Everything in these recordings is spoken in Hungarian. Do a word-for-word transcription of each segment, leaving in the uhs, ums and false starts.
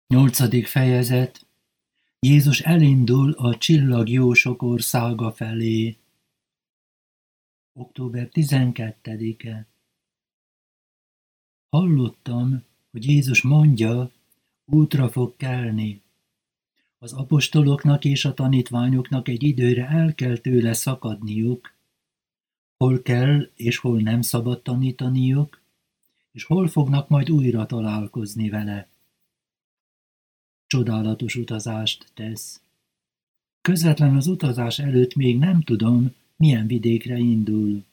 Nyolcadik fejezet. Jézus elindul a csillagjósok országa felé. október tizenkettedike. Hallottam, hogy Jézus mondja, útra fog kelni. Az apostoloknak és a tanítványoknak egy időre el kell tőle szakadniuk, hol kell és hol nem szabad tanítaniuk, és hol fognak majd újra találkozni vele. Csodálatos utazást tesz. Közvetlen az utazás előtt még nem tudom, milyen vidékre indul.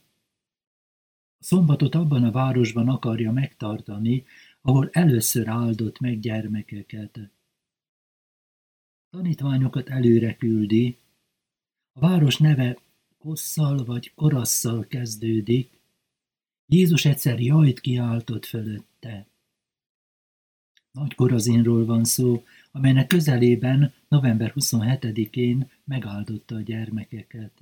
A szombatot abban a városban akarja megtartani, ahol először áldott meg gyermekeket. A tanítványokat előre küldi. A város neve Kosszal vagy Korasszal kezdődik. Jézus egyszer jajt kiáltott fölötte. Nagy Korazinról van szó, amelynek közelében november huszonhetedikén megáldotta a gyermekeket.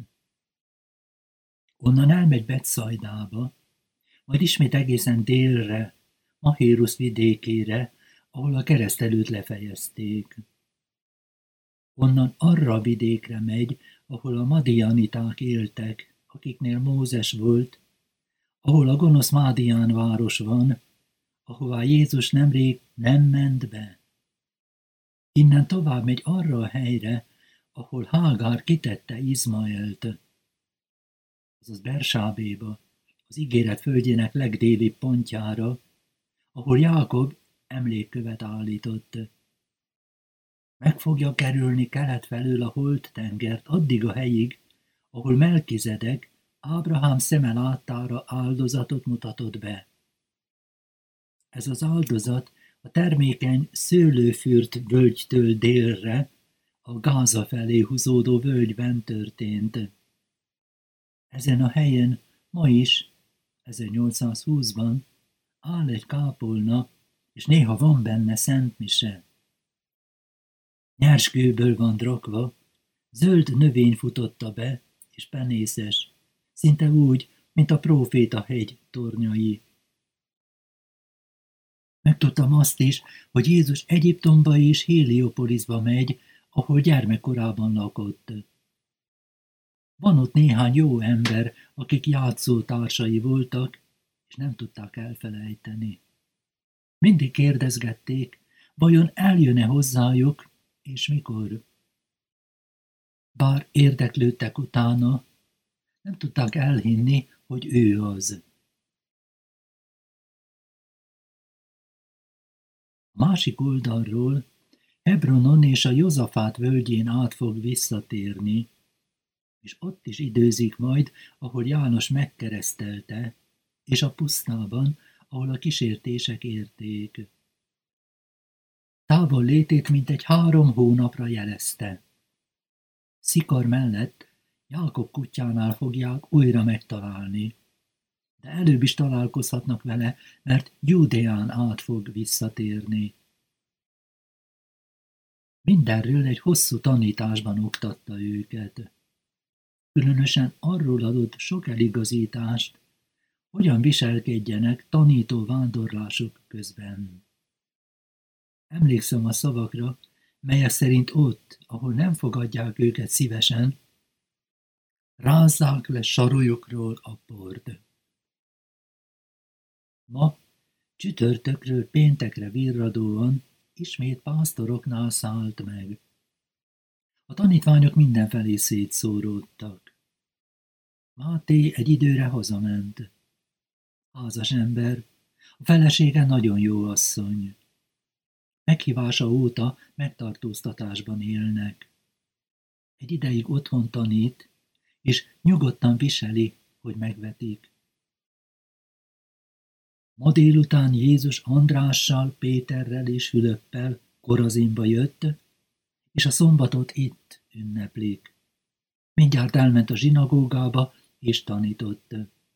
Onnan elmegy Betszajdába, majd ismét egészen délre, Mahérusz vidékére, ahol a keresztelőt lefejezték. Onnan arra a vidékre megy, ahol a madianiták éltek, akiknél Mózes volt, ahol a gonosz Mádián város van, ahová Jézus nemrég nem ment be. Innen tovább megy arra a helyre, ahol Hágár kitette Izmaelt, azaz Bersábéba, az ígéret földjének legdélibb pontjára, ahol Jákob emlékkövet állított. Meg fogja kerülni kelet felől a Holt-tengert addig a helyig, ahol Melkizedek Ábrahám szeme láttára áldozatot mutatott be. Ez az áldozat a termékeny Szőlőfürt völgytől délre, a Gáza felé húzódó völgyben történt. Ezen a helyen ma is, ezernyolcszázhúszban áll egy kápolna, és néha van benne szentmise. Nyerskőből van rakva, zöld növény futotta be, és penészes, szinte úgy, mint a próféta hegy tornyai. Megtudtam azt is, hogy Jézus Egyiptomba és Héliopoliszba megy, ahol gyermekkorában lakott. Van ott néhány jó ember, akik játszótársai voltak, és nem tudták elfelejteni. Mindig kérdezgették, vajon eljön-e hozzájuk, és mikor. Bár érdeklődtek utána, nem tudták elhinni, hogy ő az. A másik oldalról Hebronon és a Jozafát völgyén át fog visszatérni, és ott is időzik majd, ahol János megkeresztelte, és a pusztában, ahol a kísértések érték. Távol létét mintegy három hónapra jelezte. Szikar mellett Jákob kutyánál fogják újra megtalálni, de előbb is találkozhatnak vele, mert Júdeán át fog visszatérni. Mindenről egy hosszú tanításban oktatta őket. Különösen arról adott sok eligazítást, hogyan viselkedjenek tanító vándorlások közben. Emlékszem a szavakra, melyek szerint ott, ahol nem fogadják őket szívesen, rázzák le sarolyukról a port. Ma, csütörtökről péntekre virradóan ismét pásztoroknál szállt meg. A tanítványok mindenfelé szétszóródtak. Máté egy időre hazament. Házas ember, a felesége nagyon jó asszony. Meghívása óta megtartóztatásban élnek. Egy ideig otthon tanít, és nyugodtan viseli, hogy megvetik. Ma délután Jézus Andrással, Péterrel és Fülöppel Korazinba jött, és a szombatot itt ünneplik. Mindjárt elment a zsinagógába, és tanított.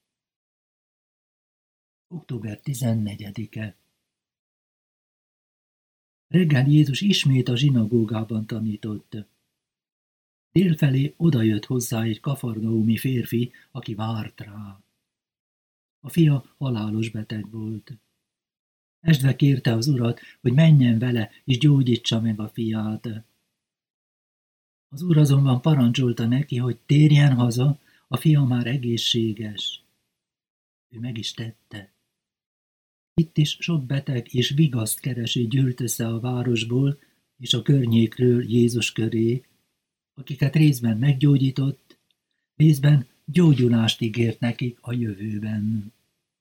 október tizennegyedike. Reggel Jézus ismét a zsinagógában tanított. Délfelé odajött hozzá egy kafarnaumi férfi, aki várt rá. A fia halálos beteg volt. Esdve kérte az urat, hogy menjen vele, és gyógyítsa meg a fiát. Az úr azonban parancsolta neki, hogy térjen haza, a fia már egészséges. Ő meg is tette. Itt is sok beteg és vigaszt kereső gyűlt össze a városból és a környékről Jézus köré, akiket részben meggyógyított, részben gyógyulást ígért nekik a jövőben.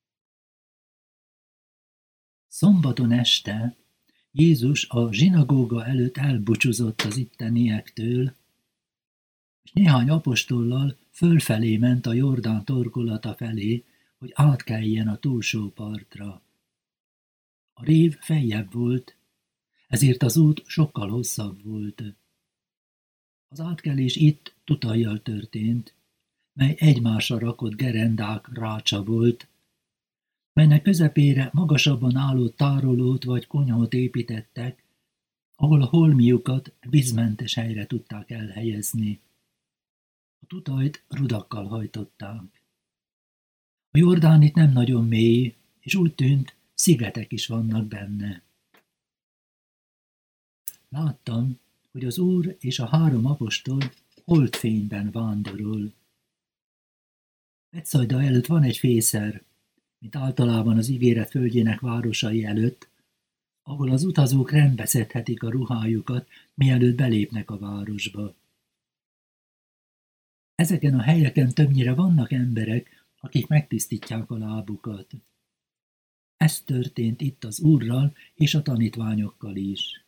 Szombaton este Jézus a zsinagóga előtt elbúcsúzott az itteniektől, és néhány apostollal fölfelé ment a Jordán torkolata felé, hogy átkeljen a túlsó partra. A rév feljebb volt, ezért az út sokkal hosszabb volt. Az átkelés itt tutajjal történt, mely egymásra rakott gerendák rácsa volt, melynek közepére magasabban álló tárolót vagy konyhót építettek, ahol a holmiukat vízmentes helyre tudták elhelyezni. A tutajt rudakkal hajtották. A Jordán itt nem nagyon mély, és úgy tűnt, szigetek is vannak benne. Láttam, hogy az Úr és a három apostol holdfényben vándorol. Betszajda előtt van egy fészer, mint általában az ígéret földjének városai előtt, ahol az utazók rendbe szedhetik a ruhájukat, mielőtt belépnek a városba. Ezeken a helyeken többnyire vannak emberek, akik megtisztítják a lábukat. Ez történt itt az Úrral és a tanítványokkal is.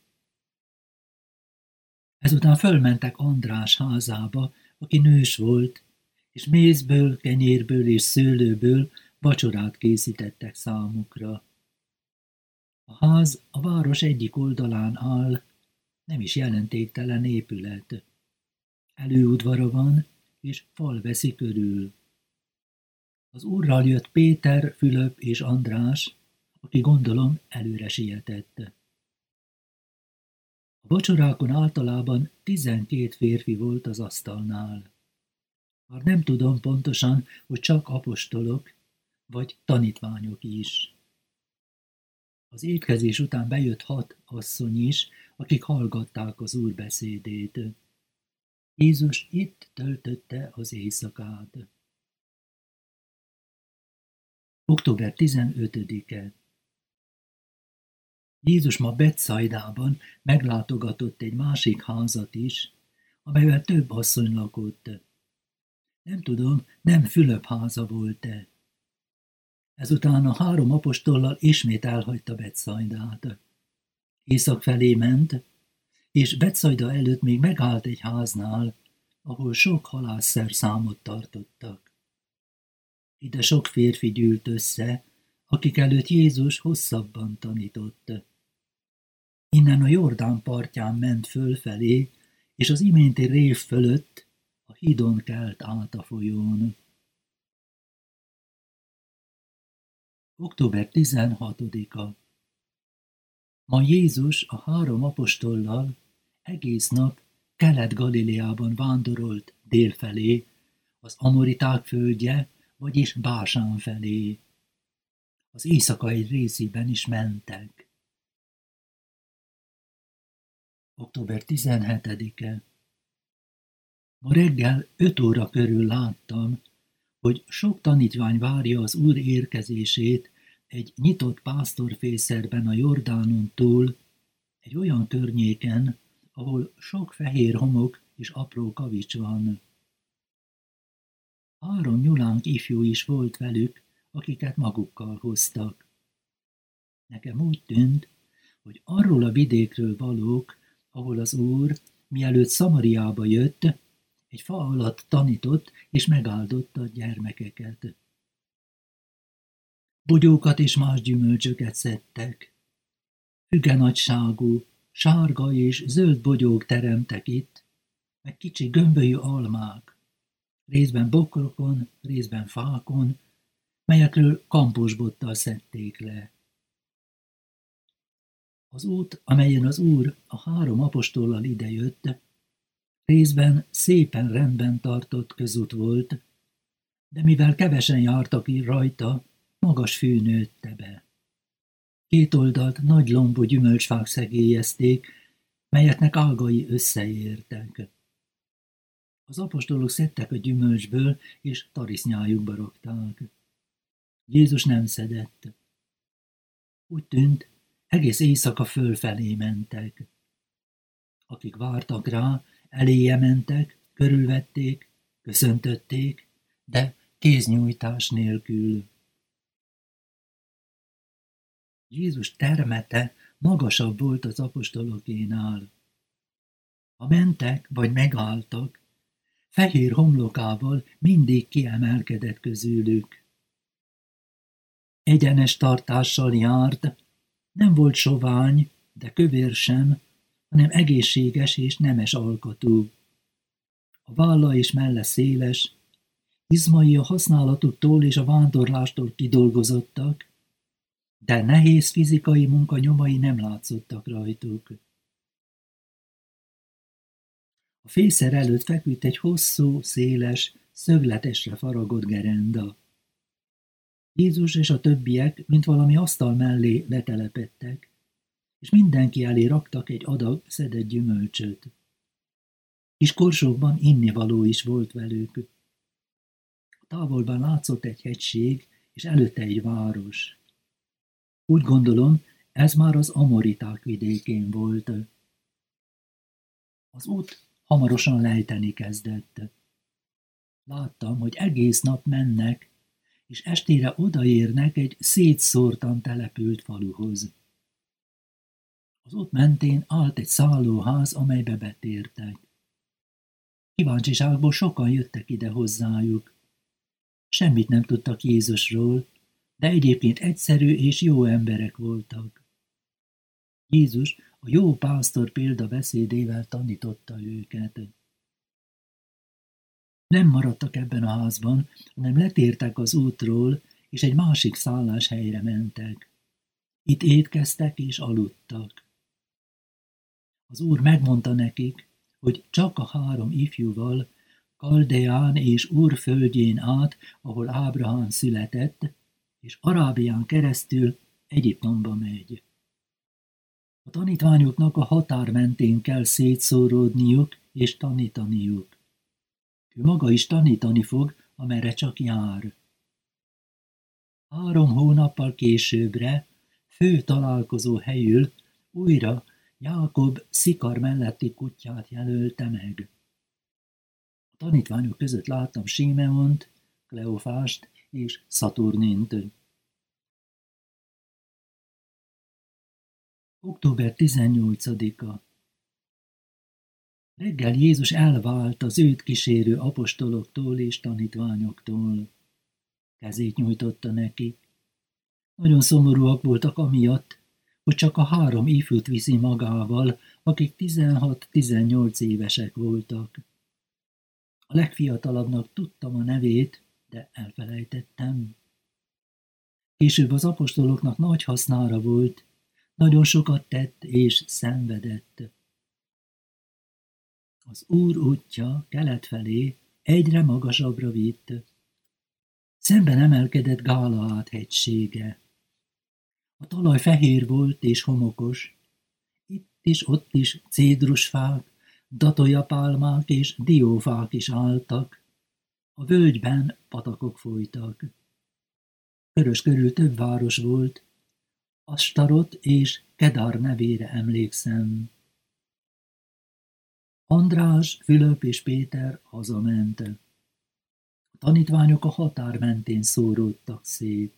Ezután fölmentek András házába, aki nős volt, és mézből, kenyérből és szőlőből vacsorát készítettek számukra. A ház a város egyik oldalán áll, nem is jelentéktelen épület. Előudvara van, és fal veszi körül. Az Úrral jött Péter, Fülöp és András, aki gondolom előre sietett. A vacsorákon általában tizenkét férfi volt az asztalnál. Már nem tudom pontosan, hogy csak apostolok, vagy tanítványok is. Az étkezés után bejött hat asszony is, akik hallgatták az Úr beszédét. Jézus itt töltötte az éjszakát. október tizenötödike. Jézus ma Betszaidában meglátogatott egy másik házat is, amelyben több asszony lakott. Nem tudom, nem Fülöp háza volt-e. Ezután a három apostollal ismét elhagyta Betszaidát. Észak felé ment, és Betszaida előtt még megállt egy háznál, ahol sok halászszerszámot tartottak. Ide sok férfi gyűlt össze, akik előtt Jézus hosszabban tanított. Innen a Jordán partján ment fölfelé, és az iménti rév fölött a hídon kelt át a folyón. október tizenhatodika. Ma Jézus a három apostollal egész nap Kelet-Galileában vándorolt délfelé, az amoriták földje, vagyis Básán felé. Az éjszaka egy részében is mentek. október tizenhetedike. Ma reggel öt óra körül láttam, hogy sok tanítvány várja az Úr érkezését egy nyitott pásztorfészerben a Jordánon túl, egy olyan környéken, ahol sok fehér homok és apró kavics van. Három nyulánk ifjú is volt velük, akiket magukkal hoztak. Nekem úgy tűnt, hogy arról a vidékről valók, ahol az Úr, mielőtt Szamariába jött, egy fa alatt tanított és megáldotta a gyermekeket. Bogyókat és más gyümölcsöket szedtek. Fügenagyságú, sárga és zöld bogyók teremtek itt, meg kicsi gömbölyű almák, részben bokrokon, részben fákon, melyekről kamposbottal szedték le. Az út, amelyen az Úr a három apostollal idejött, részben szépen rendben tartott közút volt, de mivel kevesen jártak rajta, magas fű nőtte be. Két oldalt nagy lombú gyümölcsfák szegélyezték, melyeknek ágai összeértek. Az apostolok szedtek a gyümölcsből, és tarisznyájukba rakták. Jézus nem szedett. Úgy tűnt, egész éjszaka fölfelé mentek. Akik vártak rá, eléje mentek, körülvették, köszöntötték, de kéznyújtás nélkül. Jézus termete magasabb volt az apostolokénál. Ha mentek vagy megálltak, fehér homlokával mindig kiemelkedett közülük. Egyenes tartással járt, nem volt sovány, de kövér sem, hanem egészséges és nemes alkatú. A válla és melle széles, izmai a használatuktól és a vándorlástól kidolgozottak, de nehéz fizikai munka nyomai nem látszottak rajtuk. A fészer előtt feküdt egy hosszú, széles, szögletesre faragott gerenda. Jézus és a többiek, mint valami asztal mellé letelepedtek, és mindenki elé raktak egy adag szedett gyümölcsöt. Kis korsókban innivaló is volt velük. A távolban látszott egy hegység, és előtte egy város. Úgy gondolom, ez már az amoriták vidékén volt. Az út hamarosan lejteni kezdett. Láttam, hogy egész nap mennek, és estére odaérnek egy szétszórtan települt faluhoz. Az út mentén állt egy szállóház, amelybe betértek. Kíváncsiságból sokan jöttek ide hozzájuk. Semmit nem tudtak Jézusról, de egyébként egyszerű és jó emberek voltak. Jézus a jó pásztor példabeszédével tanította őket. Nem maradtak ebben a házban, hanem letértek az útról, és egy másik szálláshelyre mentek. Itt étkeztek és aludtak. Az Úr megmondta nekik, hogy csak a három ifjúval, Kaldeán és Úr földjén át, ahol Ábrahám született, és Arábián keresztül Egyiptomba megy. A tanítványoknak a határ mentén kell szétszóródniuk és tanítaniuk. Ő maga is tanítani fog, amerre csak jár. Három hónappal későbbre, fő találkozó helyül újra Jákob Szikar melletti kutyát jelölte meg. A tanítványok között láttam Simeont, Kleofást és Szaturnint. október tizennyolcadika. Reggel Jézus elvált az őt kísérő apostoloktól és tanítványoktól. Kezét nyújtotta neki. Nagyon szomorúak voltak amiatt, hogy csak a három ifjút viszi magával, akik tizenhat-tizennyolc évesek voltak. A legfiatalabbnak tudtam a nevét, de elfelejtettem. Később az apostoloknak nagy hasznára volt, nagyon sokat tett és szenvedett. Az Úr útja kelet felé egyre magasabbra vitt. Szemben emelkedett Gálaát hegysége. A talaj fehér volt és homokos. Itt is, ott is cédrusfák, datolyapálmák és diófák is álltak. A völgyben patakok folytak. Körös körül több város volt. Astarot és Kedár nevére emlékszem. András, Fülöp és Péter hazament. A tanítványok a határ mentén szóródtak szét.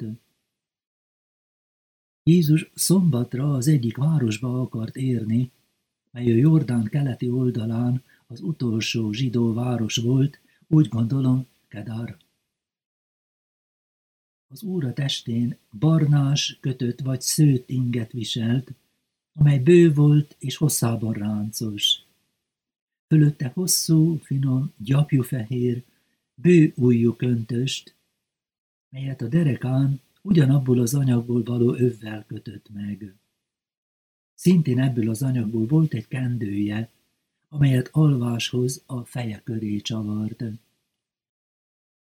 Jézus szombatra az egyik városba akart érni, mely a Jordán keleti oldalán az utolsó zsidó város volt, úgy gondolom Kedár. Az Úr a testén barnás, kötött vagy szőtt inget viselt, amely bő volt és hosszában ráncos. Fölötte hosszú, finom, gyapjúfehér, bő ujjú köntöst, melyet a derekán ugyanabból az anyagból való övvel kötött meg. Szintén ebből az anyagból volt egy kendője, amelyet alváshoz a feje köré csavart.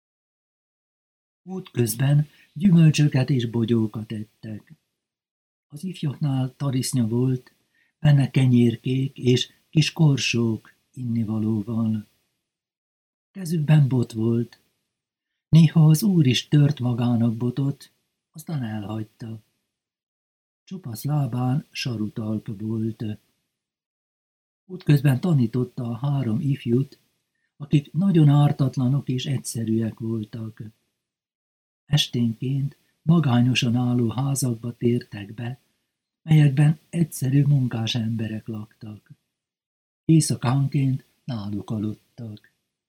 Útközben gyümölcsöket és bogyókat ettek. Az ifjaknál tarisznya volt, benne kenyérkék és kis korsók innivalóval. Kezükben bot volt. Néha az úr is tört magának botot, aztán elhagyta. Csupasz lábán sarutalp volt. Útközben tanította a három ifjút, akik nagyon ártatlanok és egyszerűek voltak. Esténként magányosan álló házakba tértek be, melyekben egyszerű munkás emberek laktak. Éjszakánként náluk aludtak.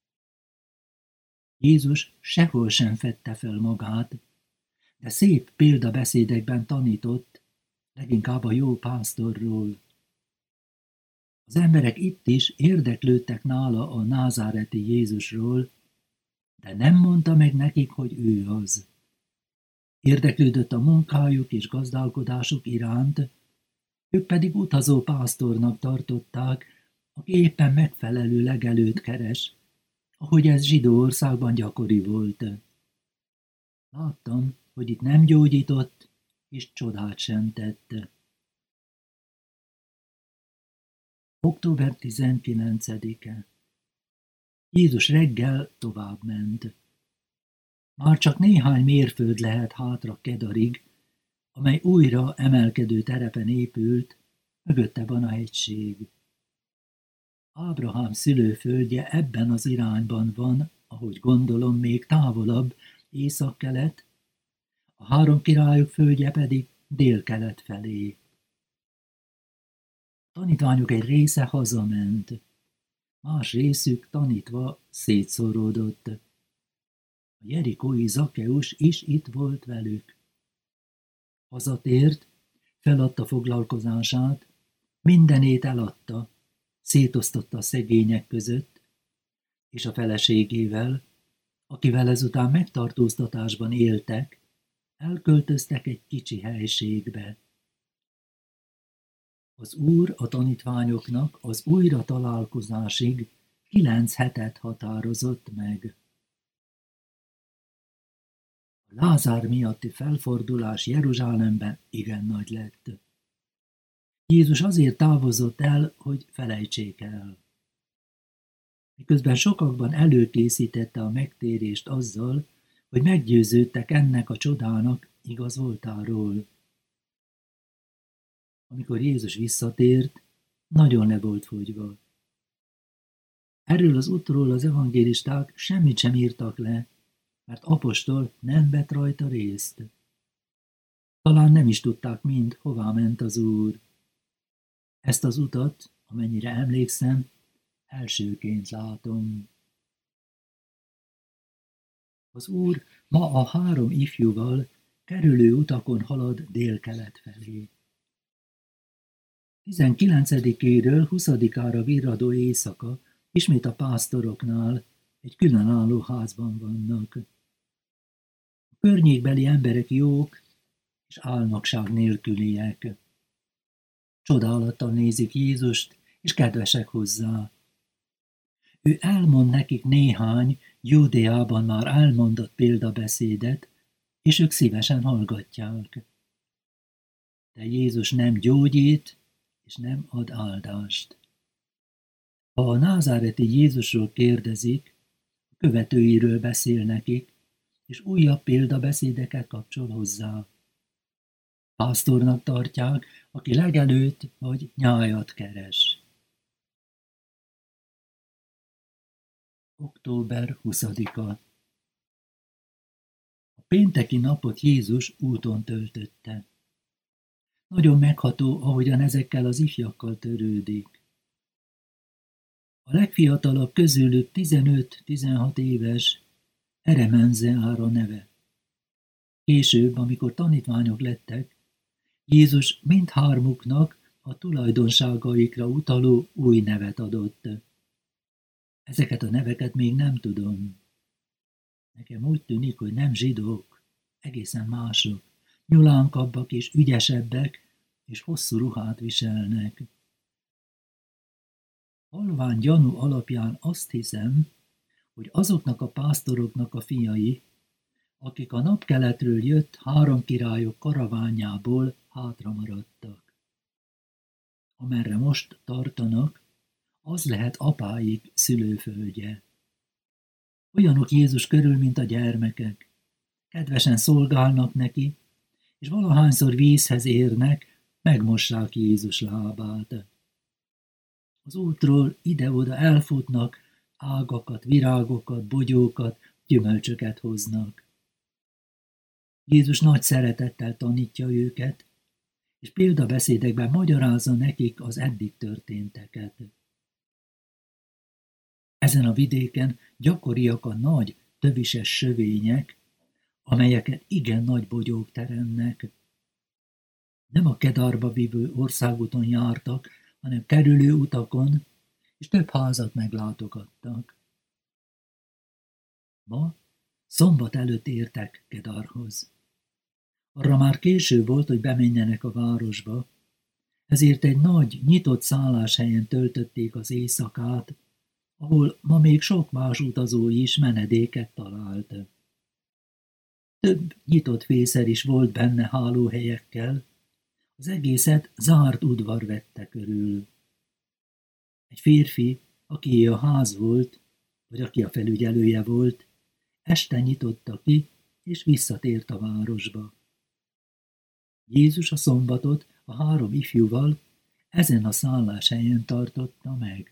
Jézus sehol sem fedte fel magát, de szép példabeszédekben tanított, leginkább a jó pásztorról. Az emberek itt is érdeklődtek nála a názáreti Jézusról, de nem mondta meg nekik, hogy ő az. Érdeklődött a munkájuk és gazdálkodásuk iránt, ők pedig utazó pásztornak tartották, aki éppen megfelelő legelőt keres, ahogy ez zsidó országban gyakori volt. Láttam, hogy itt nem gyógyított, és csodát sem tett. október tizenkilencedike. Jézus reggel továbbment. Már csak néhány mérföld lehet hátra Kedarig, amely újra emelkedő terepen épült, mögötte van a hegység. Ábrahám szülőföldje ebben az irányban van, ahogy gondolom, még távolabb, északkelet, a három királyok földje pedig délkelet felé. A tanítványok egy része hazament, más részük tanítva szétszóródott. A jerikói Zakkeus is itt volt velük. Hazatért, feladta foglalkozását, mindenét eladta, szétosztotta a szegények között, és a feleségével, akivel ezután megtartóztatásban éltek, elköltöztek egy kicsi helységbe. Az Úr a tanítványoknak az újra találkozásig kilenc hetet határozott meg. A Lázár miatti felfordulás Jeruzsálemben igen nagy lett. Jézus azért távozott el, hogy felejtsék el. Miközben sokakban előkészítette a megtérést azzal, hogy meggyőződtek ennek a csodának igaz voltáról. Amikor Jézus visszatért, nagyon le volt fogyva. Erről az útról az evangélisták semmit sem írtak le, mert apostol nem vett rajta részt. Talán nem is tudták mind, hová ment az Úr. Ezt az utat, amennyire emlékszem, elsőként látom. Az Úr ma a három ifjúval kerülő utakon halad délkelet felé. tizenkilencedikéről huszadikára virradó éjszaka ismét a pásztoroknál egy különálló házban vannak. A környékbeli emberek jók és álnokság nélküliek. Csodálattal nézik Jézust, és kedvesek hozzá. Ő elmond nekik néhány Júdeában már elmondott példabeszédet, és ők szívesen hallgatják. De Jézus nem gyógyít, és nem ad áldást. Ha a názáreti Jézusról kérdezik, a követőiről beszél nekik, és újabb példabeszédeket kapcsol hozzá. Pásztornak tartják, aki legelőtt vagy nyájat keres. október huszadika. A pénteki napot Jézus úton töltötte. Nagyon megható, ahogyan ezekkel az ifjakkal törődik. A legfiatalabb közülük tizenöt-tizenhat éves, Eremenzeára neve. Később, amikor tanítványok lettek, Jézus mindhármuknak a tulajdonságaikra utaló új nevet adott. Ezeket a neveket még nem tudom. Nekem úgy tűnik, hogy nem zsidók, egészen mások, nyulánkabbak és ügyesebbek, és hosszú ruhát viselnek. Halvány gyanú alapján azt hiszem, hogy azoknak a pásztoroknak a fiai, akik a napkeletről jött három királyok karaványából hátra maradtak. Amerre most tartanak, az lehet apáik szülőföldje. Olyanok Jézus körül, mint a gyermekek. Kedvesen szolgálnak neki, és valahányszor vízhez érnek, megmossák Jézus lábát. Az útról ide-oda elfutnak, ágakat, virágokat, bogyókat, gyümölcsöket hoznak. Jézus nagy szeretettel tanítja őket, és példabeszédekben magyarázza nekik az eddig történteket. Ezen a vidéken gyakoriak a nagy, tövises sövények, amelyeket igen nagy bogyók teremnek. Nem a Kedarba vívő országúton jártak, hanem kerülő utakon, és több házat meglátogattak. Ma szombat előtt értek Kedarhoz. Arra már késő volt, hogy bemenjenek a városba, ezért egy nagy, nyitott szálláshelyen töltötték az éjszakát, ahol ma még sok más utazó is menedéket talált. Több nyitott fészer is volt benne hálóhelyekkel, az egészet zárt udvar vette körül. Egy férfi, aki a ház volt, vagy aki a felügyelője volt, este nyitotta ki, és visszatért a városba. Jézus a szombatot a három ifjúval ezen a szálláshelyen tartotta meg.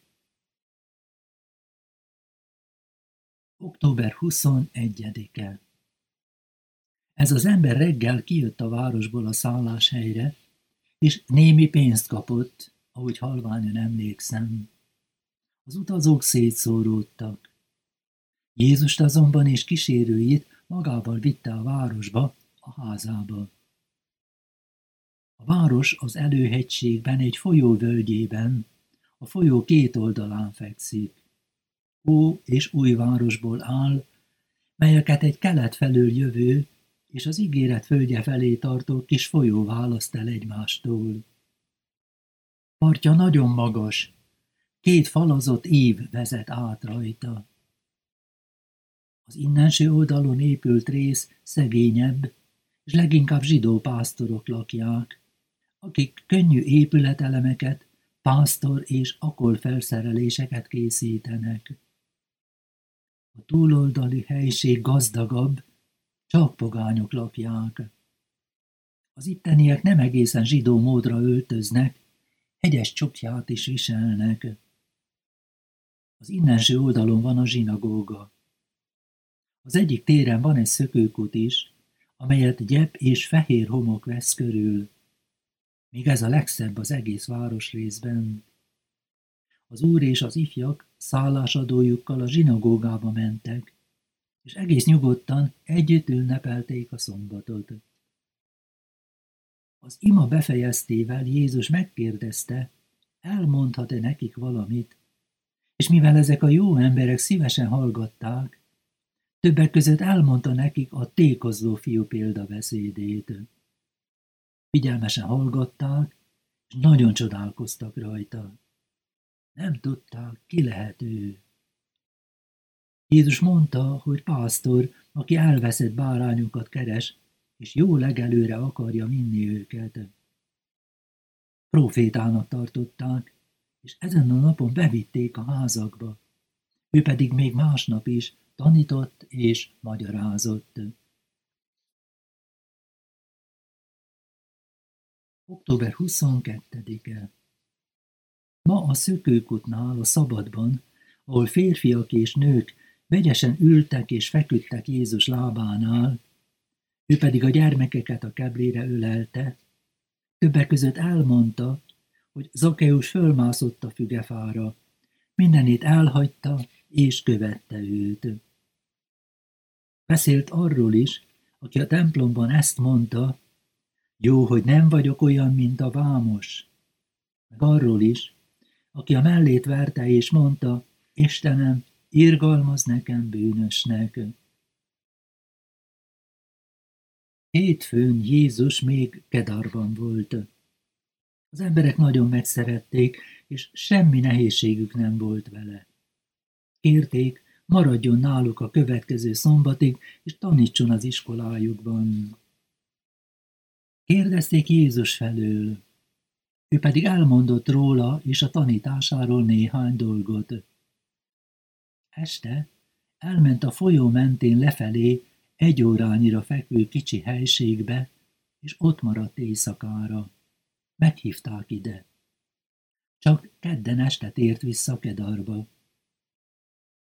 október huszonegyedike. Ez az ember reggel kijött a városból a szálláshelyre, és némi pénzt kapott, ahogy halványan emlékszem. Az utazók szétszóródtak. Jézust azonban és kísérőit magával vitte a városba, a házába. A város az előhegységben egy folyó völgyében, a folyó két oldalán fekszik. Ó és új városból áll, melyeket egy kelet felől jövő és az ígéret földje felé tartó kis folyó választ el egymástól. Partja nagyon magas, két falazott ív vezet át rajta. Az innenső oldalon épült rész szegényebb, és leginkább zsidó pásztorok lakják, akik könnyű épületelemeket, pásztor és akol felszereléseket készítenek. A túloldali helység gazdagabb, csak pogányok lakják. Az itteniek nem egészen zsidó módra öltöznek, hegyes csukját is viselnek. Az innenső oldalon van a zsinagóga. Az egyik téren van egy szökőkút is, amelyet gyep és fehér homok vesz körül. Még ez a legszebb az egész városrészben. Az úr és az ifjak szállásadójukkal a zsinagógába mentek, és egész nyugodtan együtt ünnepelték a szombatot. Az ima befejeztével Jézus megkérdezte, elmondhat-e nekik valamit, és mivel ezek a jó emberek szívesen hallgatták, többek között elmondta nekik a tékozló fiú példabeszédét. Figyelmesen hallgatták, és nagyon csodálkoztak rajta. Nem tudták, ki lehet ő. Jézus mondta, hogy pásztor, aki elveszett bárányokat keres, és jó legelőre akarja vinni őket. Profétának tartották, és ezen a napon bevitték a házakba. Ő pedig még másnap is tanított és magyarázott. október huszonkettedike. Ma a szökőkútnál, a szabadban, ahol férfiak és nők vegyesen ültek és feküdtek Jézus lábánál, ő pedig a gyermekeket a keblére ölelte, többek között elmondta, hogy Zakkeus fölmászott a fügefára, mindenét elhagyta és követte őt. Beszélt arról is, aki a templomban ezt mondta, jó, hogy nem vagyok olyan, mint a vámos. Meg arról is, aki a mellét verte és mondta, Istenem, irgalmaz nekem bűnösnek. Hétfőn Jézus még Kedarban volt. Az emberek nagyon megszerették, és semmi nehézségük nem volt vele. Kérték, maradjon náluk a következő szombatig, és tanítson az iskolájukban. Kérdezték Jézus felől, ő pedig elmondott róla és a tanításáról néhány dolgot. Este elment a folyó mentén lefelé egy órányira fekvő kicsi helységbe, és ott maradt éjszakára. Meghívták ide. Csak kedden este tért vissza Kedarba.